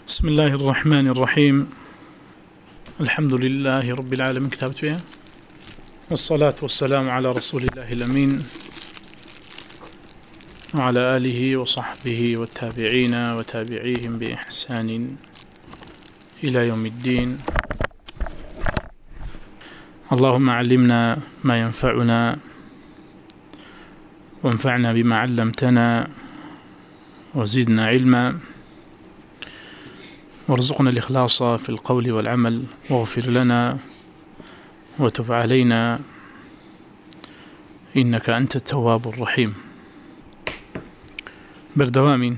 بسم الله الرحمن الرحيم. الحمد لله رب العالمين كتابت بها، والصلاة والسلام على رسول الله الأمين وعلى آله وصحبه والتابعين وتابعيهم بإحسان إلى يوم الدين. اللهم علمنا ما ينفعنا وانفعنا بما علمتنا وزدنا علما، وارزقنا الإخلاص في القول والعمل، واغفر لنا وتب علينا إنك أنت التواب الرحيم. بردوام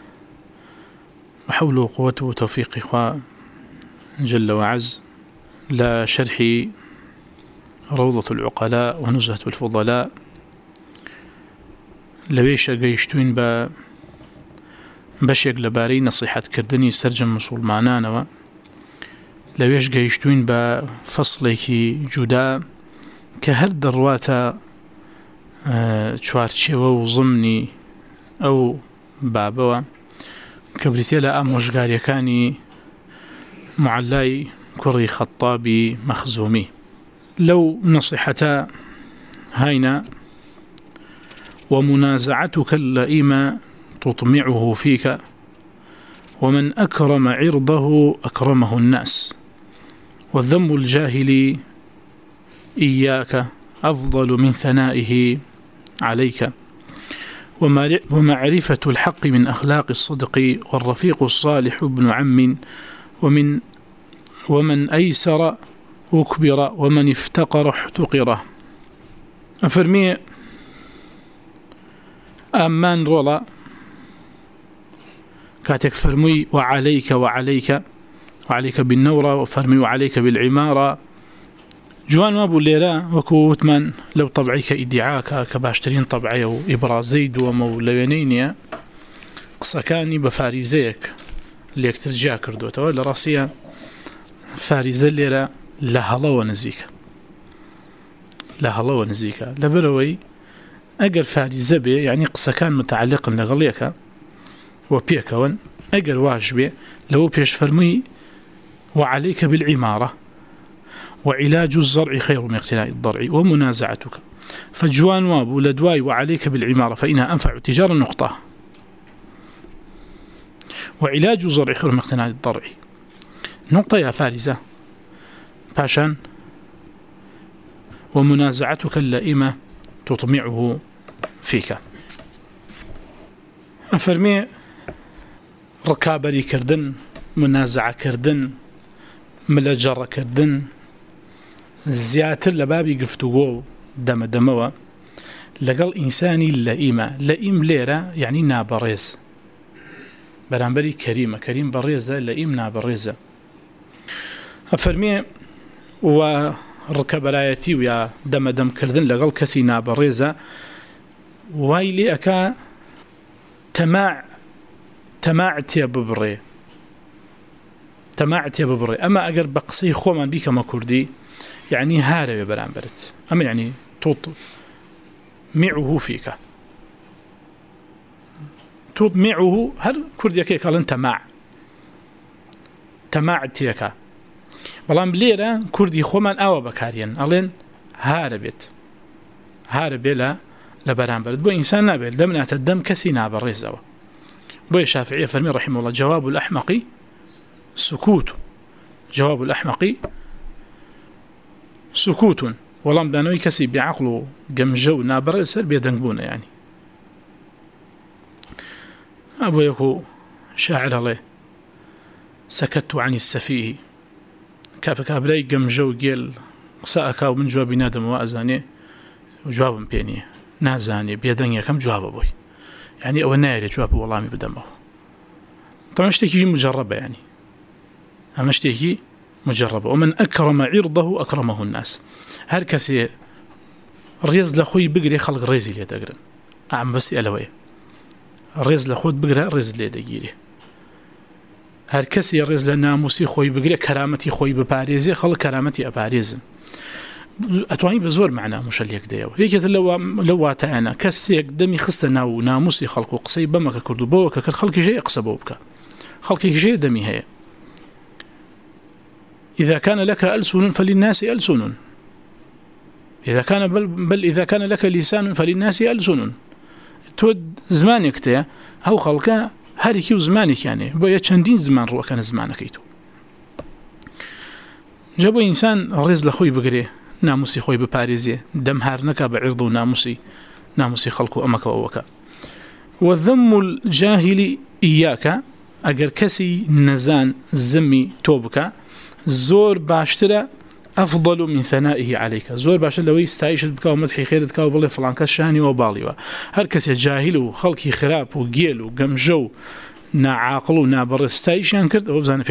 وحول وقوته وتوفيق إخوة جل وعز لا شرح روضة العقلاء ونزهة الفضلاء لويش قيشتوين بەشێک لەبارەی نەسیحەتکردنی سەرجەم موسڵمانانەوە، لەوێش گەیشتوین بە فەسڵێکی جودا کە هەر دەڕواتە چوارچێوە و ضمنی ئەو بابەوە کە بریتێ لە ئامۆژگاریەکانی معەلای کوڕی خەتابی مەخزومی. لەو نەسیحەتە هاینە: ومنازعتك اللئيمة تطمعه فيك، ومن أكرم عرضه أكرمه الناس، وذم الجاهل إياك أفضل من ثنائه عليك، ومعرفة الحق من أخلاق الصدق، والرفيق الصالح ابن عم، ومن أيسر أكبر، ومن افتقر احتقره. أفرمي أمان رولا كاتك فرمي وعليك بالنورة، وفرمي وعليك بالعمارة. جوان وابو الليلة وكوت من لو طبعيك إدعاك كباشترين طبعي وإبرازي دوما لوينينيا قصكاني بفاريزيك اللي يكترجع كردوته ولا راسية فاريزة الليلة لهلا ونزيكا لبروي أجر فاريزة بي يعني قصكان متعلق لغليك وبيكون أجر واجبه لو بيش فرمي وعليك بالعمارة، وعلاج الزرع خير من اقتناء الضرع، ومنازعتك. فجوان وابو لدواي وعليك بالعمارة فإنها أنفع تجار النقطة، وعلاج الزرع خير من اقتناء الضرع. نقطة يا فارزة باشان. ومنازعتك اللئيمة تطمعه فيك. أفرمي ركابري كردن، منازعة كردن، ملجرة كردن، زياتر لبابي قفتوه دموا لقل إنساني اللئيمة. لئيم ليرة يعني نابريز، برانبري كريم بريزة، لئيم نابريزة. أفرمي وركابرايتي ويا دم كردن لقل كسي نابريزة وايلي أكا تماعتي ببري. أما أجر بقصي خومن بيك ما كردي يعني هارب برانبرت، أما يعني تطمعه فيك، تطمعه هل كردي كي قال تماعتيك بلان بليرة كردي خومن أو بكارين ألين هارب لا لبرانبرت. بو إنسان نابل دمنا الدم كسي نابل رزوه. بو الشافعي فرمي رحمه الله: جواب الأحمق سكوت. جواب الأحمق سكوت. والله بانوي كسي بعقله جمجو نابر سر بيدنقبونه. يعني أبو يكو شاعر الله: سكت عن السفيه كافك أبلاي جمجو جيل قصاءكا ومن جواب نادم وأزاني وجواب بيني نازاني بيدنيا كم جواب أبوي، يعني أو ناير جواب والله مي بدمه. طبعا اشتكي مجربة، يعني أما اشتكي مجربة. ومن أكرم عرضه أكرمه الناس. هر كسي الريز لأخوي بقري خلق الريز اللي يتقرن أعم بس ألوي الريز لأخوي بقري الريز اللي يتقيري. هر كسي الريز لناموسي خوي بقري كرامتي خوي بباريزي خلق كرامتي أباريزن. أتواني بزور معنا مش اللي يكديه هيك لو تانا كسيك دمي خستنا وناموسي خلق قصي بما كردو بو كخلق جاي يقصبوا بك خلقي شيء دمي هي إذا كان لك ألسن فللناس ألسن إذا كان بل إذا كان لك لسان فللناس ألسن تود زمانك تيا هو خلقه هاريكي وزمانك يعني بويا چندين زمان رو كان زمانك يتو جابو إنسان رز لخوي بقريه ناموسي خوي بباريزي دم هارنك بعرض ناموسي خلقه أمك وأوكا وذم الجاهل إياك أجر كسي نزان زمي توبك زور باشترى أفضل من ثنائه عليك زور باشترى لو يستعيش بك ومدحي خيرتك وبالله فلان كشاني وبالي هر كسي جاهل وخلقي خراب وقيل وقمجو ناعاقل ونابر استعيش ينكرد أو بزان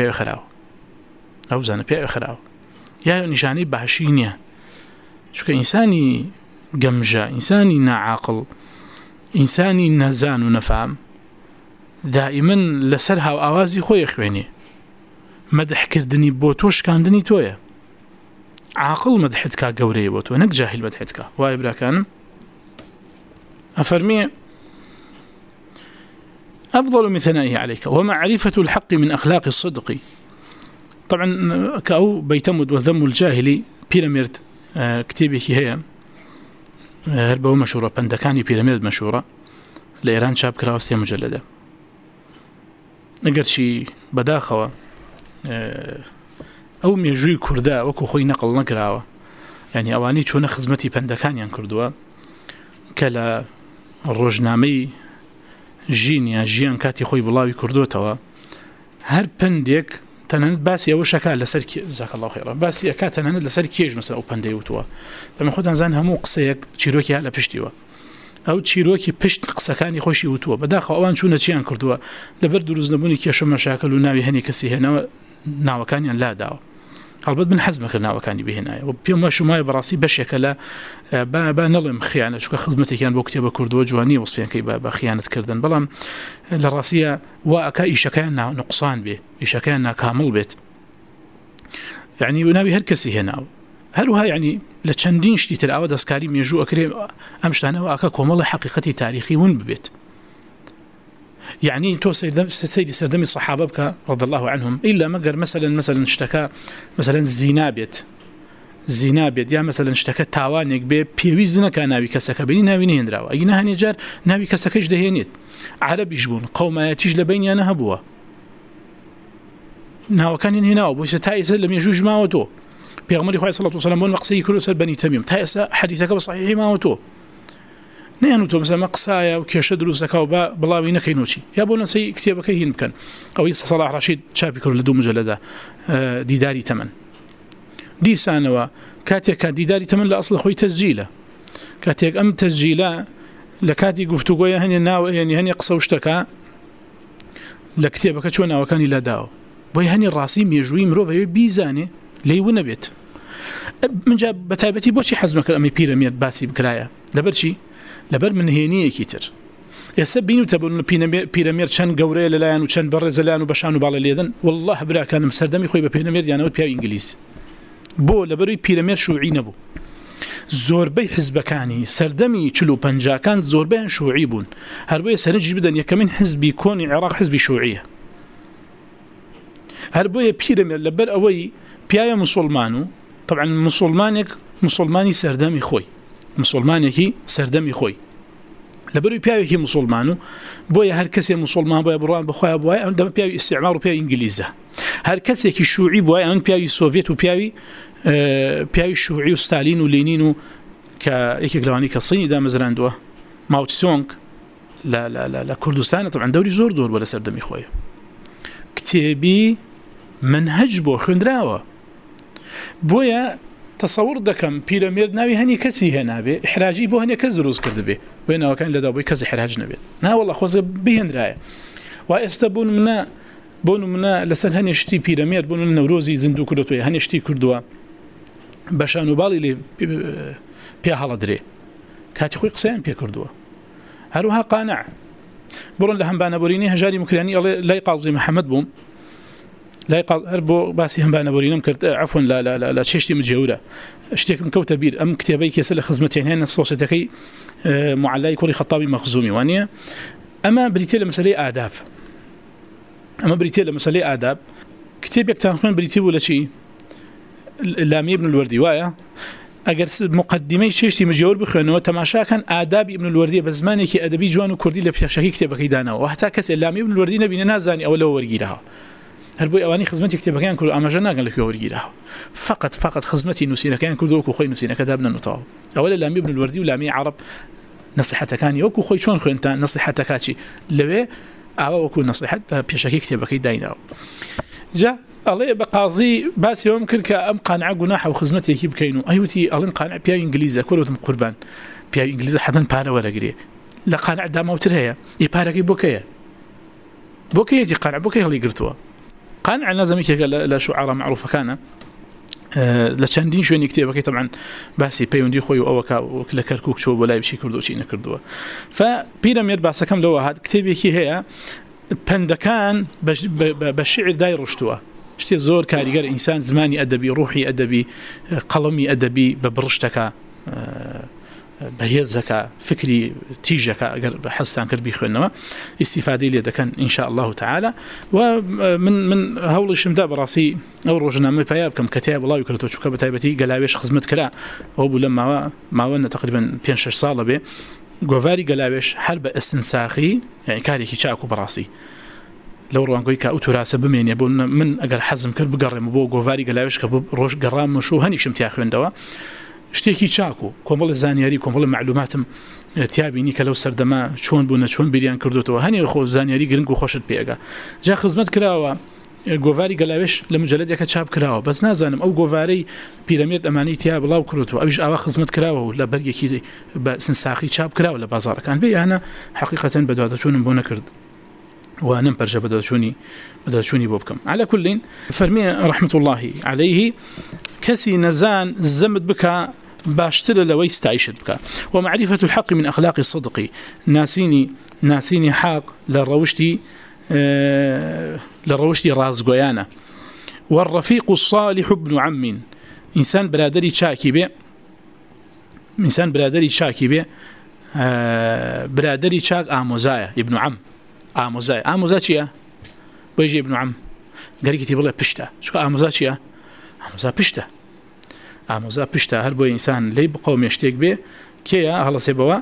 بيعي خراو يا نشاني باشينيا شو إنساني قمجة إنساني ناعاقل إنساني نزان ونفهم دائما لسرها وآوازي خوي خويني مدح كردني بوتوش كاندني تويا عاقل مدحتك قوري بوتو نك جاهل مدحتك واي برا كان أفرمي أفضل من ثنائه عليك ومعرفة الحق من أخلاق الصدق طبعا كأو بيتمد وذم الجاهلي بيراميد كتابك هي هربو مشهورة بندكاني بيراميد مشهورة لإيران شاب كراوستي مجلدة نقدر شي بداخوة أو ميجوي كردا وكو خوي نقل نقراوة يعني أواني چون خزمتي بندكانيان كردوا كلا الرجنامي جيان كاتي خوي بلاوي كردوا توا هر بندك تنند باسي أو شكال لسر جزاك الله خيرا باسي أكاد تنند لسر كيج مثلا أو بندي وتوا لما خدنا زان همو قصيك تشيروكي على بشتيوا أو تشيروكي بشت قصكاني خوشي وتوا بداخل أوان شو نتشيان كردوا لبرد روز نبوني كيشو مشاكل وناوي هني كسي هنا ناو كان لا داو هالبد من حزمك ناو كان بهنا وبيوم شو ما براسي بشكل با نظم خيانة شو خدمتي كان بوقتي كردوا جواني وصفيان كي بخيانة كردن بلام للراسية وأكا إيشكانا نقصان به إيشكانا كامل بيت يعني وناوي هركسي هنا هلوها يعني لتشندين شتيت الأود أسكاري ميجو أكريم أمشتانا وأكا كومال حقيقتي تاريخي ون ببيت يعني تو سيدي سردمي الصحابة بك رضي الله عنهم إلا مقر مثلا اشتكى مثلا زينابيت يا مثلا اشتكى تاوانيك بيويزنا كناوي كسكا بيني ناوي نهندراو أي نهني جار ناوي كسكاش دهينيت عربي جبون قومياتيج لبين ينهبوا ناو كان هنا وبس تايس لم يجوج ما وتو بيغمر خوي صلى الله عليه وسلم مقصي كل سر بني تميم تايس حديثك بصحيح ما وتو نحن تو مثلا مقصايا وكيش دروسك وبا بلاوي نكينوشي يا بونا سي كتابك يمكن او صلاح رشيد شابي كل لدو مجلده ديداري ثمن دي سنه كاتيك ديداري ثمن لاصل خوي تسجيله كاتيك ام تسجيله لكاتي قفتو قويا هني ناو يعني هني قصه واشتكى لكتابك شو ناو كان لا داو بوي هني الراسيم يجوي مروفه بيزاني لي ونبيت من جاب بتابتي بوشي حزمك الامي بيراميد باسي بكرايا لبرشي لبر من هينيه كيتر يسبينو تبون بيراميد شان قوري للايان وشان برز للايان وبشانو بالليدن والله برا كان مسردمي خوي ببيراميد يعني بيا انجليز بو لبري بيراميد شيوعي نبو زوربي حزبكاني سردمي چلو پنجا كان زوربي شيوعي بون هربوي سرنج بدن يكمن حزب يكون العراق حزب شيوعيه هربوي بيراميد لبر اوي بيا مسلمانو طبعا مسلماني سردمي خوي مسلمانيكي سردمي خوي لبرو بياوي مسلمانو بويا هر كسي مسلمان بويا بروان بخويا بويا عندما بياوي استعمار وبياوي انجليزه هر كسي كي شيوعي بويا عند بياوي سوفيت وبياوي بياوي شيوعي وستالين ولينين كايك غلاني كصيني دا مزراندوا ماو تسونغ لا كردستان طبعا دوري زور ولا سردمي خويا كتابي منهج بو خندراوه بويا تصور دكم بيراميد ناوي هني كسي هنا به احراجي بو هني كزروز كرد به وين كان لدا بو كزي احراج نبي نا والله خوز بهن راي واستبون منا لسن هني شتي بيراميد بون نوروزي زندو كردو هني شتي كردوا باشانو بالي لي بي حاله دري كاتي خوي قسان بي كردوا هروها قانع برون لهم بانا بوريني هجاري مكراني لا يقاضي محمد بوم لا يقال هربو باسي هم بانا بورينم كرت عفوا لا شيشتي متجوره اشتيك مكوته بير ام كتابي كيسل خدمتين هنا الصوصيتكي معلي كوري خطابي مخزومي وانيه اما بريتي مساله آداب أما بريتي لمسألة آداب كتاب يكتنخون بريتي ولا شيء اللامي ابن الوردي وايا اگر مقدمه شيشتي مجاور بخوانه تماشا كان آداب ابن الوردي بزمانه كي ادبي جوان وكردي لبشكي كتابك دانا وحتى كس اللامي ابن الوردي نبينا نازاني اولا ورغيرها هل بو اواني خدمتي كتابك كان كل اماجنا قال لك ورغيرها فقط خدمتي نسينا كان كل دوك خوي نسينا كتابنا نطاو اولا اللامي ابن الوردي ولامي عرب نصيحتك كان يوكو خوي شلون خو انت نصيحتك هاتشي لوي او نصيحه بشكي كتابك داينا جاء الله بقاضي بس يوم كل كأم قانع جناح وخدمته كيف كينو أيوتي الله قانع بيا إنجليزي كله قربان بيا إنجليزي حدا بارا ولا قريه لا قانع دام أو ترهيا يبارا كي بوكيا تي قانع بوكيا اللي قرتوا قانع لازم يك لا شعراء معروفة كان لا شاندين شو نكتب كي طبعا بس بيوندي خوي أوكا وكل كركوك شو ولا بشي كردو شيء نكردوه فبيراميد بس كم لو هاد كتبي كي هي بندكان بالشعر داير رشتوه شتي زور كاريجر إنسان زماني أدبي روحي أدبي قلمي أدبي ببرشتك بهيزك فكري تيجك أجر حسن كربي خنما استفادة لي كان إن شاء الله تعالى ومن هول الشمداء براسي أو رجنا من بياب كم كتاب الله يكرتو شو كبتايبتي قلاويش خدمت كلا هو لما ما تقريبا 5-6 سال به جوفاري قلاويش حرب استنساخي يعني كاري كيشاكو براسي لو روانقوي كأوتوراسة بمين يبون من أجر حزم كرب قرم بو جوفاري قلاويش كبب روش قرام وشو هني شمتي أخوين دوا اشتيكي شاكو كومبل زانياري كومبل معلوماتم تيابيني كلو سردما شون بونا شون بيريان كردوتو هني خو زانياري قرنقو خوشت بيئة جا خدمت كراوا جوفاري قلاويش لمجلد يك تشاب كراوا بس نازانم أو جوفاري بيراميد أماني تياب الله وكردوتو أوش أوا خدمت كراوا ولا برجع كي بسنساخي تشاب كراوا ولا بازار كان بي أنا حقيقة بدأت شون بونا كرد ونم برجع بدأت شوني بوبكم على كل فرمي رحمة الله عليه كسي نزان زمد بك باشتر لو يستعيشت بك ومعرفة الحق من أخلاق الصدق ناسيني حق للروشتي راز قيانا والرفيق الصالح ابن عم إنسان برادري شاكي بي برادري شاك آموزايا ابن عم آموزا چیه؟ بيجي ابن عم قال كتب الله بشتا شو آموزا چیه؟ آموزا بشتا هر بو إنسان لي بقوم يشتيك به كيا هلا سيبوا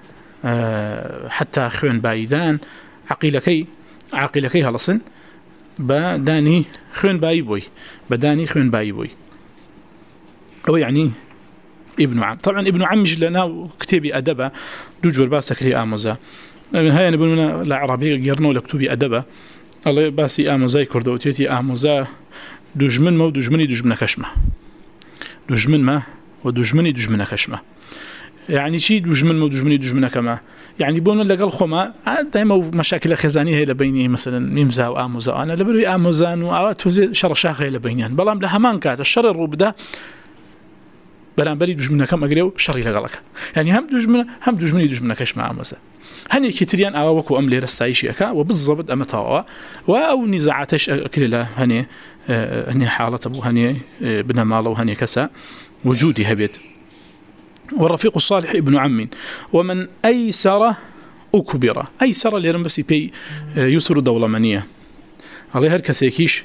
حتى خوين بايدان عقيلكي هلصن بداني خوين باي بوي أو يعني ابن عم طبعا ابن عم مش لنا كتابي أدبا دو جور باسك لي آموزا هاي نبوننا العربية قرنوا لكتوبي أدبا الله باسي آموزاي كردوتيتي آموزا دجمن ما ودجمني دجمنا كشمة دجمن ما ودجمني دجمنا كشمة يعني شي دجمن ما ودجمني دجمنا كما يعني بونو لقال خما دائما مشاكل خزانية هي لبيني مثلا ميمزا وآموزا أنا لبروي آموزان وآوات شر شاخة لبينيان بلام لهمان كات الشر الروبدا برانبري دجمنا كم أقريو شري لقالك يعني هم دجمنا كشمة آموزا هني كتريان أوكو أملي رستعيشي أكا وبالضبط أمتاوا أو نزاعاتش أكللا هني حالة أبو هني بنا ماله وهني كسا وجودي هبيت والرفيق الصالح ابن عم ومن أيسر أكبر أيسر اللي رمبسي بي يسر دولة منية عليه هركسيكيش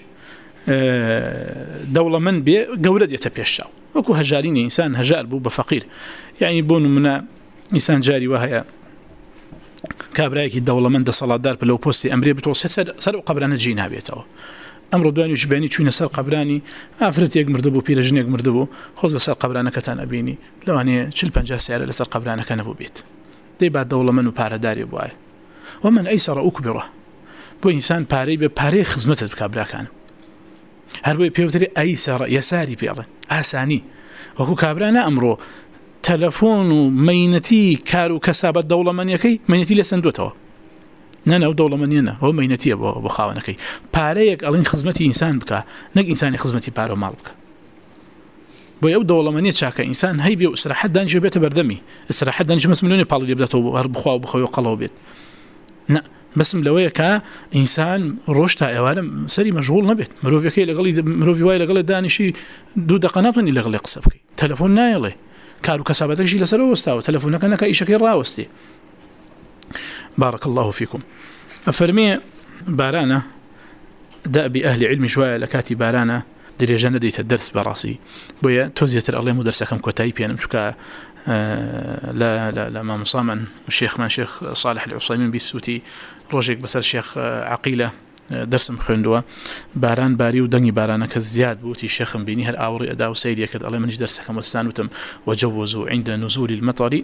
دولة من بي قولد يتبيشاو وكو هجارين إنسان هجار بو بفقير يعني بون من إنسان جاري وهي كابرايك الدولة من ده صلاة دار بلو بوستي أمري بتوصي سرق قبرانة جينا بيتاو أمر دواني وجباني تشوين سر قبراني أفرت يق مردبو بيرجن يق مردبو خوز سر قبرانة كتان أبيني لو أني شل بنجا سعر لسر قبرانة كنبو بيت دي بعد دولة منو بارا داري بواي ومن أيسر أكبره بو إنسان باري خزمته بكابرا كان هربوي بيوتري أيسر يساري بيضا آساني وكو كابرانا أمرو تلفون ومينتي كارو كسابة دولة من يكي مينتي لسندوته نانا و دولة من ينا هو مينتي بخاونكي باريك ألين خدمتي إنسان بك نق إنساني خدمتي بارو مال بك بو يو دولة من يتشاك إنسان هاي بيو استراحة دانجي بيت بردمي استراحة دانجي بس مليوني بالو يبدأتو هرب بخوا وبخوا وقلو بيت نا بس ملوية كإنسان روشتا أولا سري مشغول نبيت مروفي كي لغلي مروفي واي لغلي دانشي دو دقناتون اللي لغلي قصبكي تلفون نايلي كارو كسابتك شي لسرو وستاو تلفونك انك اي شكل راوستي بارك الله فيكم أفرمي بارانا دأب أهل علم شوية لكاتي بارانا درجة نديت الدرس براسي بويا توزيت الله مدرسكم كتايب يعني مشكا لا ما مصامن الشيخ شيخ صالح العصيمين بيسوتي روجيك بس الشيخ عقيلة درس مخندوا باران باري ودني بارانا كزياد بوتي الشيخ بيني هالآوري أداء سيري كد الله منش درسكم وستانوتم وجوزوا عند نزول المطر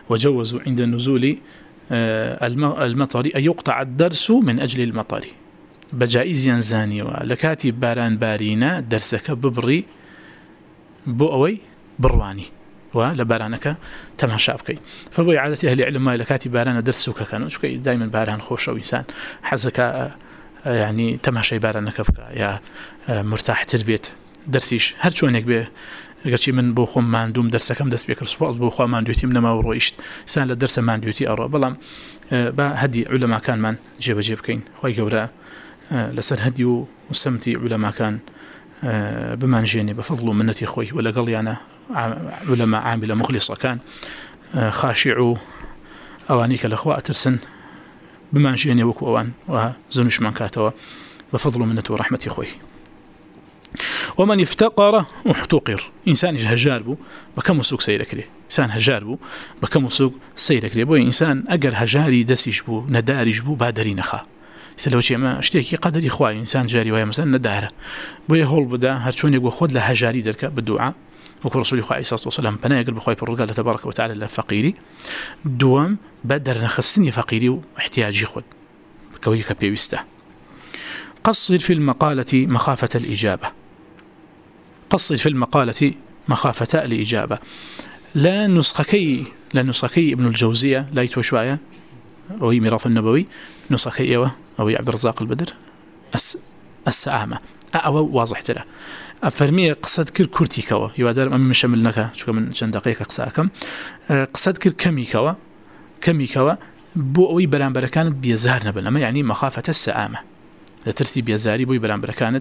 المطر أن يقطع الدرس من أجل المطر بجائز ينزاني لكاتي باران بارينا درسك ببري بؤوي برواني ولبارانك تماشى بكي فبوي عادة أهل العلم لكاتي باران درسك كانوا شكي دائما باران خوش أو إنسان حزك يعني تماشى بارانك بكا يا مرتاح تربية درسيش هل شونك به قلت من بوخم ما عندهم درس كم درس بيكر سباز بوخم ما عندوتي من ما ورويشت سان للدرس ما عندوتي أرى بلام هدي علماء كان من جيب كين خوي جورا لسن هدي وسمتي علماء كان بمانجيني بفضل منتي خوي ولا قال أنا علماء عاملة مخلصة كان خاشعوا أوانيك الأخوة ترسن بمانجيني وكو أوان وزنش من كاتوا بفضل منتي ورحمتي خوي ومن افتقر احتقر إنسان هجاربو بكم سوق سيركري إنسان هجاربو بكم سوق سيركري بو إنسان أجر هجاري دسيش بو ندارج بو بادرين خا سلو شيء ما اشتكي قدر إخوائي إنسان جاري ويا مثلا نداره بو يهول بدا هرشون يقول خد له هجاري درك بالدعاء وكل رسول الله صلى الله عليه وسلم بنا يقول بخوي بالرجال تبارك وتعالى لفقيري دوام بدر نخستني فقيري واحتياجي خد كويك بيوسته قصر في المقالة مخافة الإجابة قصر في المقالة مخافة الإجابة لا نسخكي ابن الجوزية لا يتوشوايا وهي ميراث النبوي نسخكي أو عبد الرزاق البدر السآمة أو واضح ترى أفرمي قصد كر كرتي كوا يوادر أمي مشملناك شو من شن دقيقة قصاكم قصد كر كمي كوا بوي برانبر كانت بيزهرنا بلما يعني مخافة السآمة لترسي بيزاري بوي برانبر كانت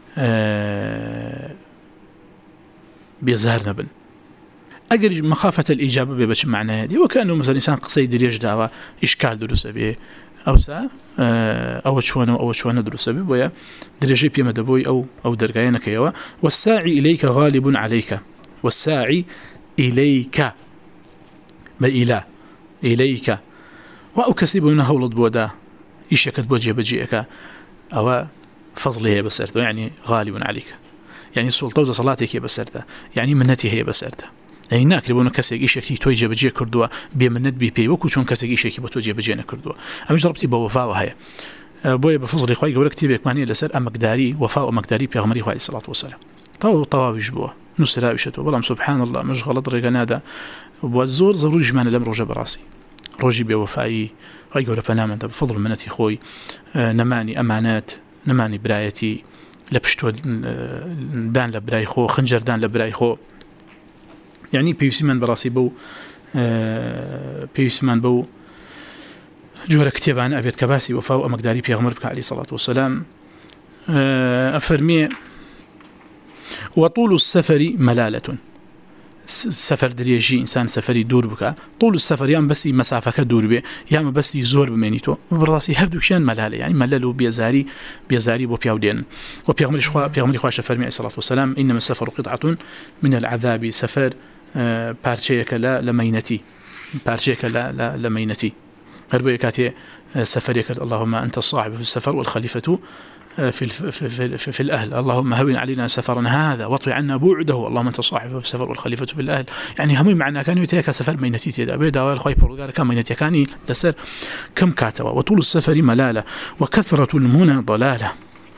بيظهرنا بن أجر مخافة الإجابة بيبش معنى هذه وكأنه مثلا إنسان قصيد يجدعوا إشكال دروس به أو سا أو شوانه دروس به ويا درجة بيما دبوي أو درجينا كيوا والساعي إليك غالب عليك والساعي إليك ما إليك وأكسب منه هولد بودا إيشكت بوجه بجيئك أو فضله بسرته يعني غالب عليك يعني السلطة وصلاتك هي بسرته يعني منتي هي بسرته يعني ناكربون كسيك إيشكي توجه بجيه كردوا بمنت بي وكو شون كسيك إيشكي بتوجه بجينا كردوا أمي جربتي بوفاء وهي بويا بفضل إخوائي قولك تيبك معني لسر أمقداري وفاء ومقداري بيغمري عليه الصلاة والسلام طواويش بوا نسرا وشتو بلام سبحان الله مش غلط رجنادا وبوزور ضروري جمان الأمر رجع براسي رجي بوفائي هاي قولة بنام أنت بفضل منتي خوي نماني أمانات نماني برايتي لبشتو دان لبراي خو خنجر دان لبراي خو يعني بيوسمان براسي بو بيوسمان بو جورا كتابان أبيت كباسي وفاو أمقداري بيغمر بك عليه الصلاة والسلام أفرمي وطول السفر ملالة سفر دريجي إنسان سفري دور بك طول السفر يام بس مسافة دور به يام بس يزور بمينيتو براسي هردوكشان ملالة يعني مللو بيزاري وبياودين وبيغمري خواش فرمي عليه الصلاة والسلام إنما السفر قطعة من العذاب سفر بارشيك لا لمينتي بارشيك لا لمينتي هربو يكاتي سفريك اللهم أنت الصاحب في السفر والخليفة في الأهل اللهم هون علينا سفرنا هذا واطوي عنا بعده اللهم أنت صاحب في السفر والخليفة في الأهل يعني هم معنا كانوا يتيك سفر مينتي تيدا بيدا والخوي برغار كان مينتي كاني لسر كم كاتوا وطول السفر ملالة وكثرة المنى ضلالة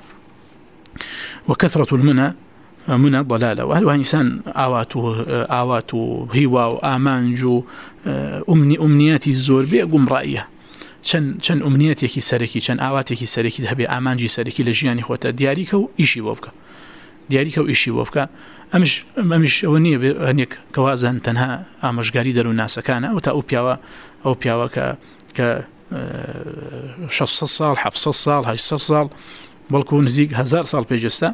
منى ضلالة وهل إنسان آواته هوا وآمانجو أمنياتي الزور بيقوم رأيه چەند ئومنیەتێکی سەرەکی چەند ئاواتێکی سەرەکی هەبێ ئامانجی سەرەکی لە ژیانی خۆتە دیاریکە و ئیشی بۆ بکە ئەمیش ئەوە نییە هەنێک کەوازان تەنها ئامۆژگاری دەرو ناسەکانە ئەو تا ئەو پیاوە کە 600 ساڵ 700 ساڵ 800 ساڵ بەڵکو نزیک 1000 ساڵ پێشێستا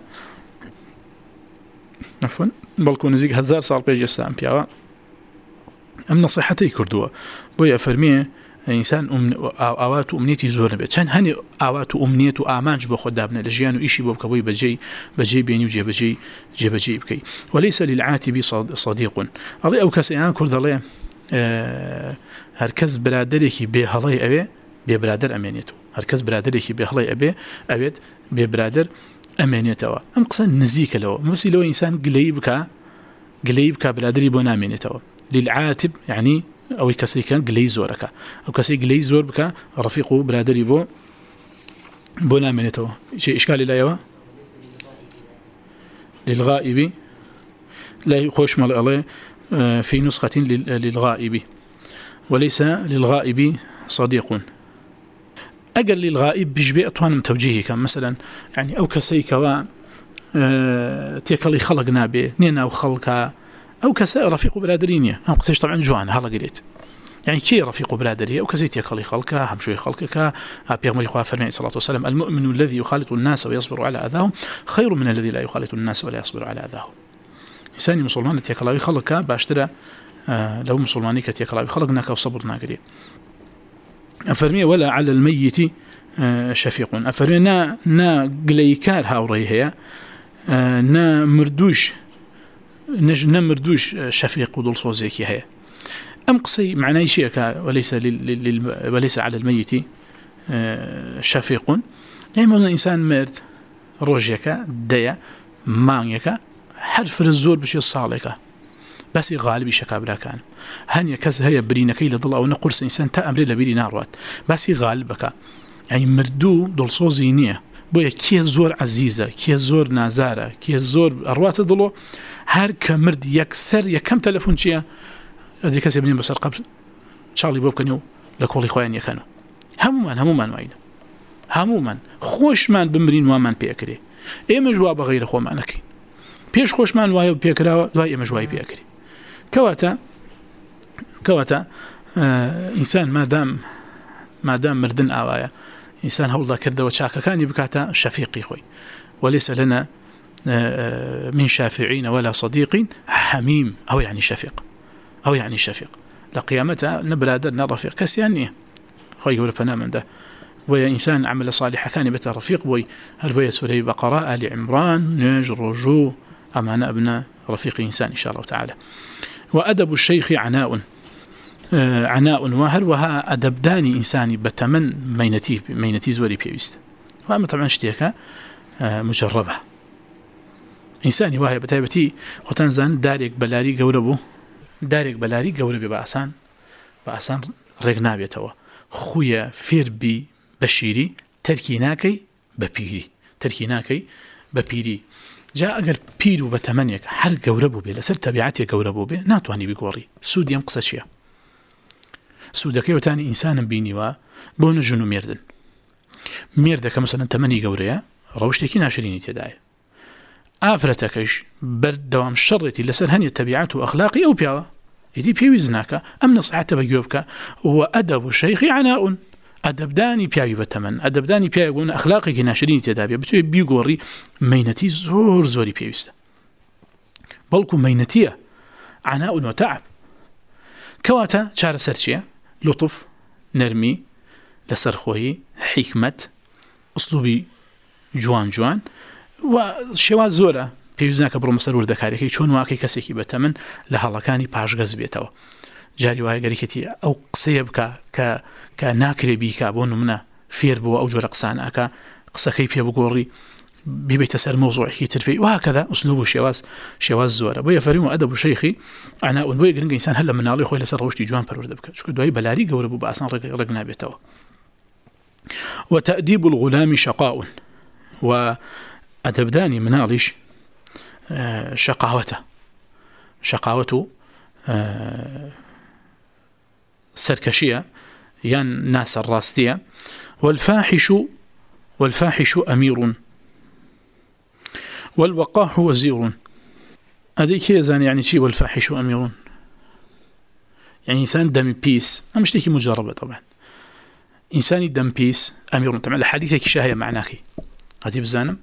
بەڵکو نزیک 1000 ساڵ پێشێستا ئەم پیاوە ئەم نەسیحەتەی کردووە بۆیە فەرمیێ إنسان آوات أمنيتي زور نبي كان هني آوات أمنيت وآمانج بخدابنا لجيان وإشي بوكبوي بجي بيني وجي بجي بكي وليس للعاتب صديق الله أو كسيان كرد الله هركز برادري بهلاي أبي ببرادر أمانيته هركز برادري بهلاي أبي أبيت ببرادر أمانيته أم قصن نزيك له مثل لو إنسان قليب برادري بون أمانيته للعاتب يعني أو كسي كان قلي زورك أو كسي قلي زور بك رفيقه برادري بو نامنته شيء إشكال لا يوا للغائب لا يخوش مال الله في نسخة للغائب وليس للغائب صديق أقل للغائب بيجبئ أطوان متوجيهي كان مثلا يعني أو كسي كوا تيكالي خلقنا به نينا وخلقها أو كسي رفيق برادرينيا أو قصيش طبعا جوان هلا قريت يعني كي رفيق برادرية أو كسي تيكالي خلقها همشوي خلقك بيغمري خواه فرمي صلى الله عليه وسلم المؤمن الذي يخالط الناس ويصبر على أذاهم خير من الذي لا يخالط الناس ولا يصبر على أذاهم إنساني مسلمان تيكالي خلقها باشترى لو مسلماني كتيكالي خلقناك وصبرنا قريب أفرمي ولا على الميت شفيق أفرمي نا قليكار هاوري هي نا مردوش نمردوش شفيق ودول صوزيكي هي أم قصي معناه شيء وليس على الميت شفيق يعني من الإنسان مرد روجيك ديا مانيك حرف الزور بشي الصالك بس غالبي شكابلا كان هني كز هي برينكي لضل أو نقرص إنسان تأمر لبيري ناروات بس غالبك يعني مردو دول صوزينيه بويا كي زور عزيزة كي زور نازارة كي زور أروات ضلو هر كمرد يكسر يكم تلفون شيء هذه كسي بنين بسر قبل شارلي بوب كانوا لكولي خوان يكانوا همومان وين همومان خوش من بمرين ومان بيكري اي مجواب غير خو مانكي بيش خوش من واي بيكرا واي مجواي بيكري كواتا إنسان ما دام مردن آوايا إنسان هول ذا كرده وشاكا كان يبكاتا شفيقي خوي وليس لنا من شافعين ولا صديق حميم أو يعني شفيق لقيامتها نبرادر نرفيق كسيانية خوي يقول فنامن ده ويا إنسان عمل صالحا كان يبتا رفيق بوي هل بوي سوري بقراء آل عمران نج رجوع أمانا ابن رفيق إنسان إن شاء الله تعالى وأدب الشيخ عناء وهر وها أدب داني إنساني بتمن مينتي زوري بيوست وأما طبعا اشتياكا مجربة إنساني وهي بتايبتي وتنزان دارك بلاري قوربي بأسان رقنابيتوا خويا فيربي بشيري تركيناكي ببيري جاء أقل بيرو بتمنيك هل قوربو بي لسر تبعاتي قوربو بي ناتواني بيقوري سود يمقص شيء سودكي وتاني إنسانا بيني وبون جنو ميردك مثلا تمني قوريا روشتكي ناشريني تداي آفرتكش برد دوام شرتي لسر هني التبعات وأخلاقي أو بيوا يدي بيوزناك أم نصحت بجوبك وأدب الشيخ عناء أدب داني بياوي بتمن أدب داني بياوي يقولون أخلاقي ناشريني تداي بتوي بيقوري مينتي زوري بيوست بلكو مينتية عناء وتعب كواتا شار سرشيا لطف نرمي لسرخوي حكمة أسلوبي جوان وشواز زورة بيوزناك برو مسرور دكاريكي چون واقعي كسيكي بتمن لهالكاني پاشغز بيتوا جاري وهي قريكتي أو قصيبك كناكري بيكا بونو منا فير بو أو جور قصاناك قصكي بيه بقوري ببيت سر موضوع كتير فيه وهكذا أسلوبه شواز زورة بويا فريمو أدب شيخي أنا بويا قرنق إنسان هلا من عليه خوي لسر روشتي جوان برورد بك شكو دوي بلاري قوربو بأسان رقنا بيتوا وتأديب الغلام شقاء وأدب داني مناليش شقاوته سركشية يان ناس الراستية والفاحش أمير والوقاح وزير هذيك يعني شيء والفاحش أمير يعني إنسان دم بيس مش تيجي مجربة طبعا إنسان دم بيس أمير طبعا الحديثة كشاهية معناكي هذه بزانم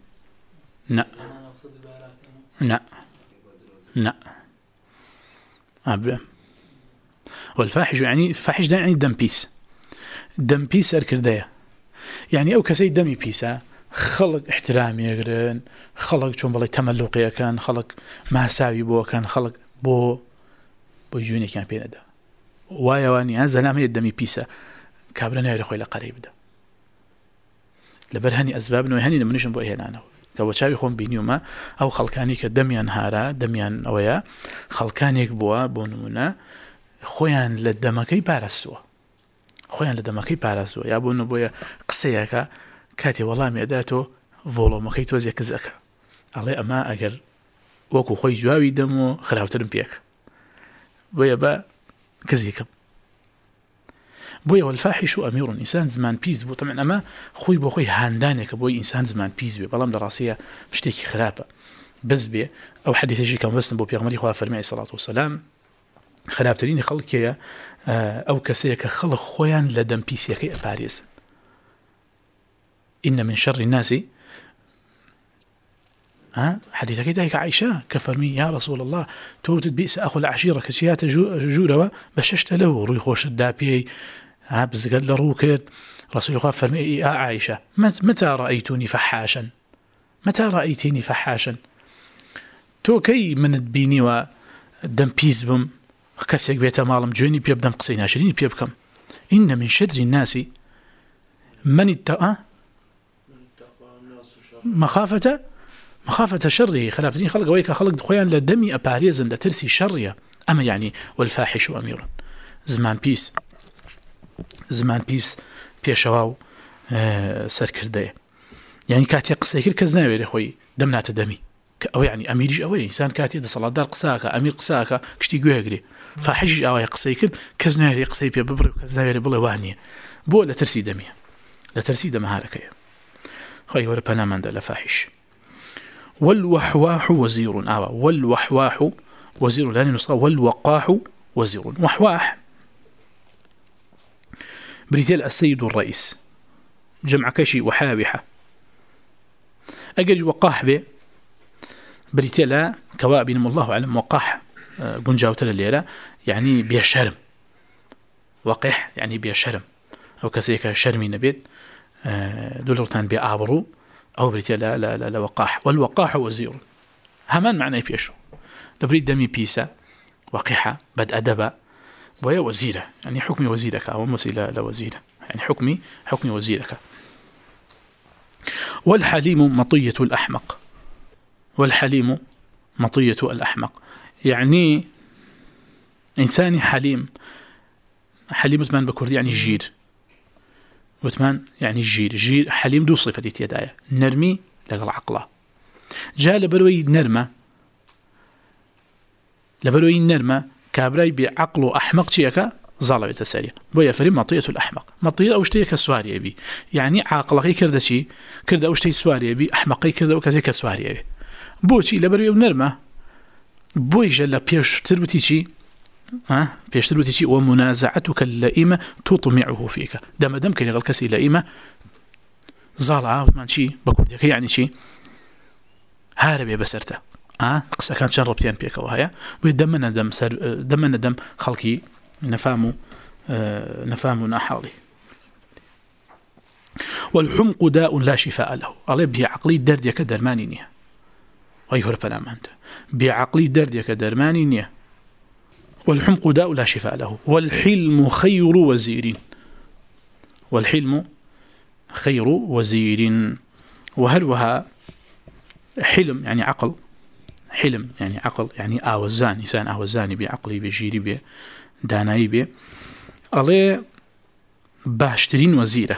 لا والفاحش يعني الفاحش ده يعني دم بيس دم بيسر كردية يعني أو كسي دمي بيسا خلق احترامي يقرن خلق شون بالله تملقية كان خلق ما ساوي بو كان خلق بو يجوني كان بين ده واني هذا لا ما يدمي بيسا كابرنا يرخوا إلى قريب ده لبرهني أسبابنا وهني منيش نبغى هنا أنا كوتشاوي خون بينيوما أو خلقاني كدميان هارا دميان أويا خلقاني بوا بونمونا خويان للدمكي بارسوا خويان للدمكي بارسوا يا بون بويا قصيك كاتي والله ميداتو فولو مكي توزيك زكا الله أما أجر وكو خوي جواوي دمو خلاوترم بيك بويا با كزيكم بويا والفاحش أمير إنسان زمان بيز بو طبعا أما خوي بو خوي هاندانك بوي إنسان زمان بيز بي بلام دراسية مشتيكي خرابة بس بي أو حديث يجي كان بس بو بيغمري خواه فرمي عليه الصلاة والسلام خرابترين خلقيا أو كسيك خلق خويان لدم بيسيكي أباريس إن من شر الناس حديثك دايك عائشة كفرمي يا رسول الله توتد بئس أخو العشيرة كسيات جوروا بششت له روي خوش الدابي بزقد لروكر رسول الله فرمي يا عائشة متى رأيتني فحاشا متى رأيتني فحاشا تو كي من تبيني ودم بيزبم كسيك بيتا مالم جوني بيب دم قصين عشرين بيبكم إن من شر الناس من اتقى مخافة شره خلافتني خلق ويك خلق خويان لدمي أباريزن لترسي شرية أما يعني والفاحش أمير زمان بيس بيشواو سركردية يعني كاتي قصيكر كزناوي يا خوي دمنات دمي أو يعني أميرج أوي إنسان كاتي دا صلاة دار قساك أمير قساك كشتي قوهقري فاحش أوي قصيكر كزناوي قصي بيا ببري كزناوي بلا وانية بو لترسي دمية لترسي دمهاركية خوي ولا بنامان دا لفاحش والوحواح وزير والوحواح وزير لأنه نصاب والوقاح وزير وحواح بريتيل السيد الرئيس جمع كشي وحابحة أجل وقاح به بريتيل كواب نم الله أعلم وقاح قنجاوتل الليلة يعني بيشرم وقح يعني بيشرم أو كسيك شرمي نبيت دولرتان بيعبروا أو بريتيا لا وقاح والوقاح وزير همان معنى بيشو دبريد دمي بيسا وقيحة بد أدبا وهي وزيرة يعني حكمي وزيرك أو مسيلة لوزيرة يعني حكمي وزيرك والحليم مطية الأحمق والحليم مطية الأحمق يعني إنساني حليم وثمان بكردي يعني جير وثمان يعني جير حليم دو صفة يدايا نرمي لقل عقله جاء لبروي نرمة كابراي بعقله أحمق تيكا ظالة بتساريا بويا فريم مطية الأحمق مطية أوشتيك السواري بي يعني عاقلقي كرد أوشتي سواري بي أحمقي كرد أوكازيك السواري بي بوشي لبروي نرمة بوي جل بيشتر بتيجي ومنازعتك اللئيمة تطمعه فيك دم كان يغل كسي لئيمة زالعة وثمان شي بكردك يعني شي هارب يا بسرته قصة كانت شربتين بيك وهي ويدمنا دم خلقي نفهم نحالي والحمق داء لا شفاء له الله بعقلي دردك درماني نيه أيها البنامانت بعقلي دردك درماني نيه والحمق داء لا شفاء له والحلم خير وزير وهلوها حلم يعني عقل يعني آوزان إنسان آوزاني بعقلي بجيري بداناي الله باشترين وزيرة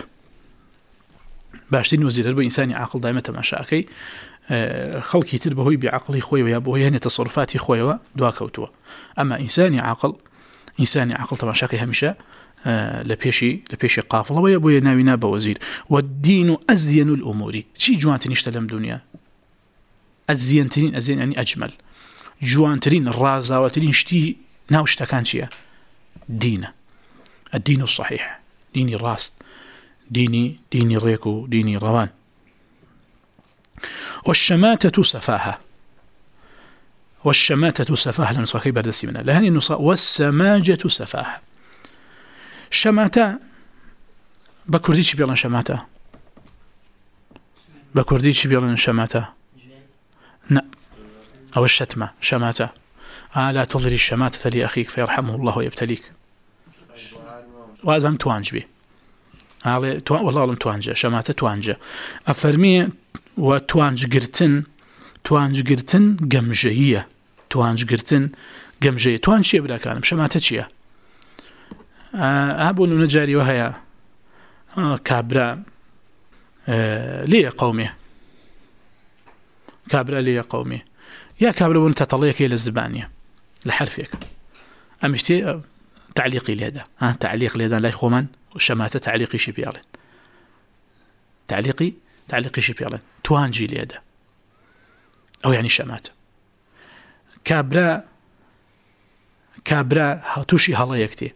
هو إنساني عقل دائما تماشاكي خلقي تربهوي بعقلي خوي ويا بوي يعني تصرفاتي خوي دواكوتوا أما إنساني عقل تماشاكي همشة لبيشي قافلة ويا بوي ناوي نابا وزير والدين أزين الأمور شي جوانتين اشتلم دنيا أزين يعني أجمل جوانتين الرازة وترين شتي ناوشتا كان شيء الدين الصحيح ديني راست ديني ريكو ديني روان والشماتة سفاهة لنصاكي بردسي منها لهني النصاء والسماجة سفاهة شماتة بكردي شي بيلن شماتة بكردي شي بيلن شماتة لا أو الشتمة شماتة لا تظهري الشماتة لأخيك فيرحمه الله ويبتليك وأزم توانج بي والله أعلم توانجة شماتة توانجة أفرمي وتوانج قرتن قمجية توانج قرتن قمجية توانج شيء بلا كان شماتة شيء أبو نجاري وهي كابرا لي قومي كابرا لي قومي يا كابرا وانت تطليك إلى الزبانية لحرفك أمشتي تعليقي لهذا تعليق لهذا لا يخومن وشماتة تعليقي شي بيالن تعليقي شي بيالن توانجي لهذا أو يعني شماتة كابرا هاتوشي هلا يكتي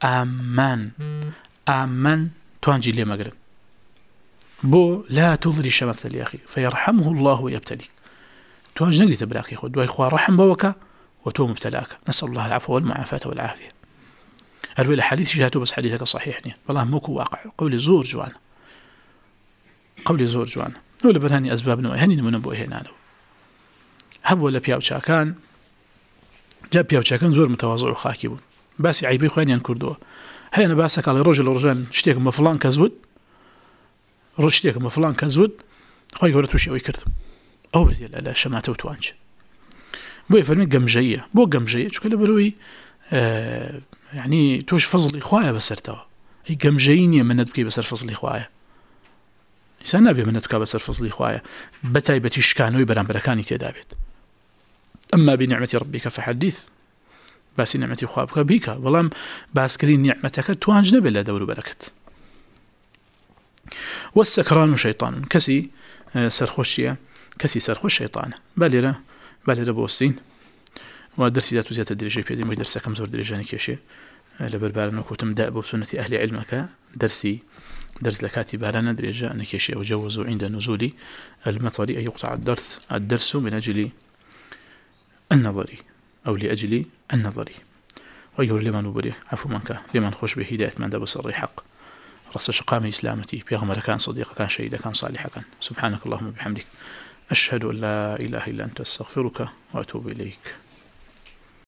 آمن توانجي لي مقرن بو لا تظهري الشماتة لأخي فيرحمه الله ويبتليك توانج نقدي تبلاكي خد وإخوة رحم بوك وتو مبتلاك نسأل الله العفو والمعافاة والعافية أروي الحديث جهته بس حديثك صحيحني والله موكو واقع قولي زور جوان ولا برهاني أسبابنا هني نمنبوه هنا هب ولا بياو شاكان جاب بياو شاكان زور متواضع وخاكيبون بس عيبي خواني انكردوه هي أنا باسك على رجل شتيكم بفلان كزود خوي قولت وشي ويكرت أو بدي لا شماتة وتوانج بو يفرمي قمجية شو كله بروي يعني توش فضل إخوايا بسرتوا هي قمجيني من ندبكي بسر فضل إخوايا إنسان نبي من ندبكي بسر فضل إخوايا بتاي بتشكانوي بركاني تدابت أما بنعمة ربك فحديث بس نعمة إخوابك بيك والله باسكرين نعمتك توانجنا بلا دور بركت والسكران شيطان كسي سرخوشية كسي سرخوش شيطان باليرة بوستين ودرسي ذات زيادة درجة بيدي مو درسة كم زور درجاني كيشي لبربارنا كوتم داء بسنة أهل علمك درس لكاتي بارنا درجة أنك يشي وجوزوا عند نزول المطر أن يقطع الدرس من أجل النظري أو لأجل النظري ويقول لمن وبري عفو منك لمن خوش بهداية من دب الصري حق رأس شقام إسلامتي بيغمر كان صديق كان شهيد كان صالح كان سبحانك اللهم وبحمدك أشهد أن لا إله إلا أنت أستغفرك وأتوب إليك